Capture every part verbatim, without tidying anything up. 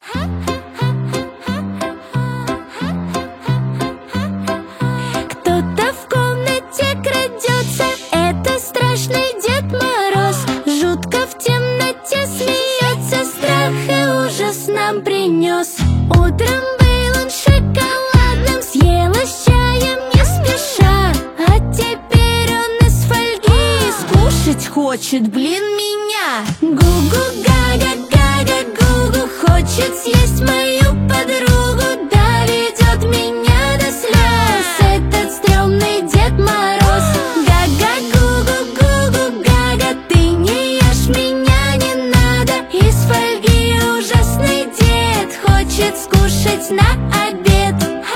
Кто-то в комнате крадется, это страшный Дед Мороз. Жутко в темноте смеется, страх и ужас нам принес. Утром был он шоколадным, съела с чаем не спеша, а теперь он из фольги скушать хочет, блин, меня. Гу-гу, гага, гага, гу-гу, хочет съесть мою подругу, да ведет меня до слез этот стрёмный Дед Мороз. Гага, гу-гу, гу-гу, гага, ты не ешь меня, не надо. Из фольги ужасный дед хочет скушать на обед.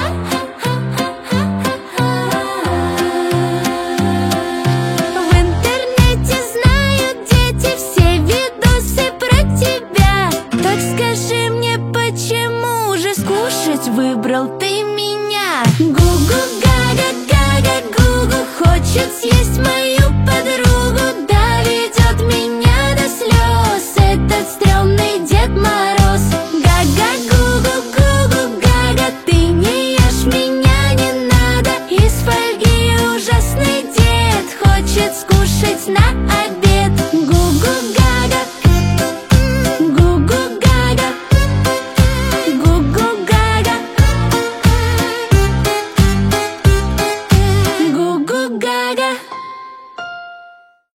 В интернете знают дети все видосы про тебя. Так скажи мне, почему же скушать выбрал ты меня? Гу-гу, гага, гага, гу-гу, хочет съесть мою подругу,